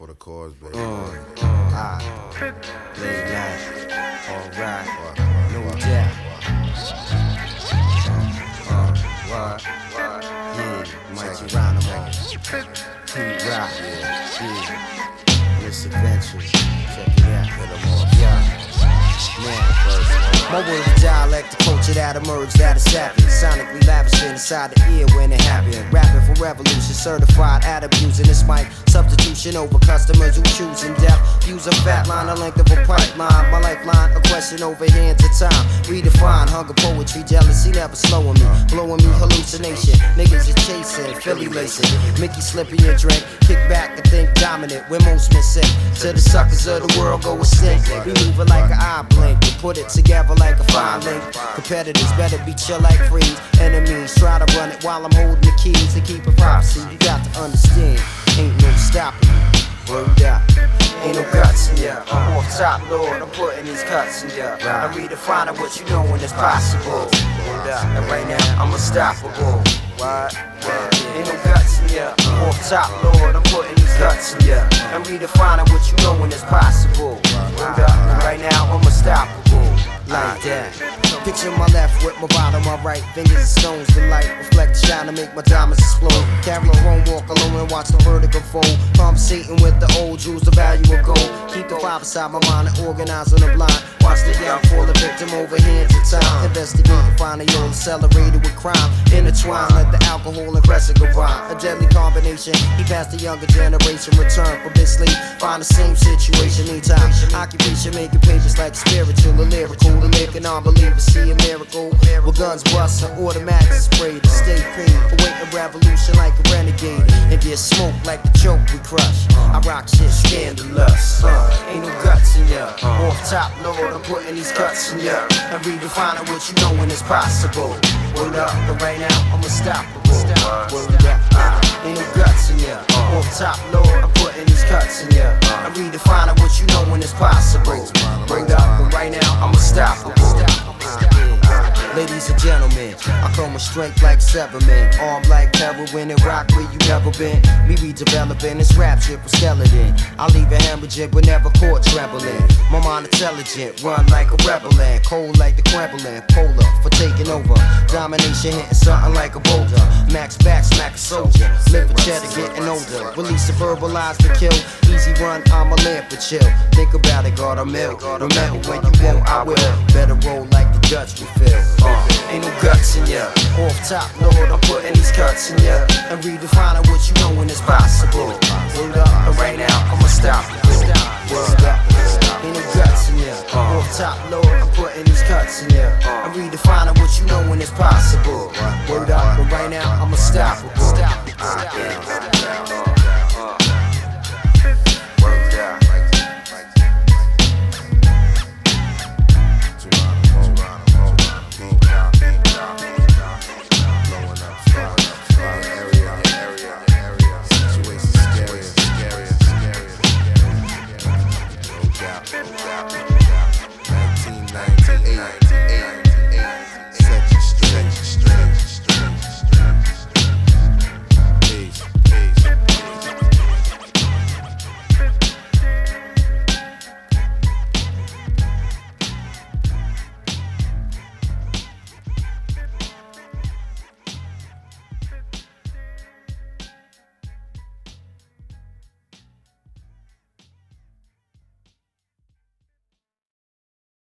For the cause, baby. Late night, alright, no doubt. What? Yeah, Mike Geronimo, Pete Rock, yeah. Misadventure, check it out. Hit 'em off. My words are dialect, the culture that emerged out of savage. Sonically lavishing inside the ear when it happened. Rapping for revolution, certified at abusing this mic. Substitution over customers who choosing death. Use a fat line, the length of a pipeline. My lifeline, a question over hands of time. Redefine hunger, poetry, jealousy never slowing me. Blowing me hallucination. Niggas is chasing, Philly lacing. Mickey slipping your drink. Kick back and think dominant. When most men sink. To the suckers of the world go extinct. We move it like an eye blink. We put it together like a fine link. Competitors better be chill like freeze. Enemies try to run it while I'm holding the keys to keep it prophecy. You got to understand, ain't no stopping me. Word up, ain't no guts in ya. I'm off top, Lord, I'm putting these cuts in ya. I'm redefining what you know when it's possible. Word up, and right now I'm unstoppable. What? Ain't no guts in ya. I'm off top, Lord, I'm putting these guts in ya. I'm redefining what you know when it's possible. Word up, and right now I'm unstoppable. Like that. Picture my left with my bottom, my right. Fingers and stones, the light reflect, shine to make my diamonds explode. Carry a home, walk alone and watch the vertical fold. Conversating with the old Jews, the value of gold. Keep the vibe inside my mind and organize on the blind. Watch the downfall, the victim over hands of time. Investigate and find a old accelerated with crime. Intertwine, let the alcohol and crescent go by. A deadly combination, he passed the younger generation. Return from this sleep, find the same situation anytime. Occupation making papers like spiritual or lyrical. The lick and unbelievers see a miracle. With guns bust and automatic spray to stay paid. Awaiting revolution like a renegade. And get smoked like the choke we crush. I rock shit scandalous. Ain't no guts in ya. Off top, Lord, I'm putting these cuts in ya. And redefining what you know when it's possible. Word up, and right now I'm unstoppable. Word up, ain't no guts in ya. Off top, Lord, I'm putting these cuts in ya. I'm redefining what you know when it's possible. Word up, and right now I'm unstoppable. Ladies and gentlemen, I come with strength like 7 men. Armed like heroin and rock where you never been. Me redeveloping this rap shit for skeleton. I leave a hemorrhaging but never caught trembling. My mind intelligent, run like a rebel and cold like the Kremlin. Polar for taking over. Domination hitting something like a boulder. Max back, smack a soldier. Live for cheddar getting older. Release the verbalize to kill. Easy run, I'm a lamp for chill. Think about it, God, I'm ill. Remember when you won't, I will. Better roll like the Dutch refill. Ain't no guts in ya. Off top, Lord, I'm putting these cuts in ya. And redefining what you know when it's possible. Word up, and right now I'm unstoppable. Word up, ain't no guts in ya. Off top, Lord, I'm putting these cuts in ya. And redefining what you know when it's possible. Word up, and right now I'm unstoppable.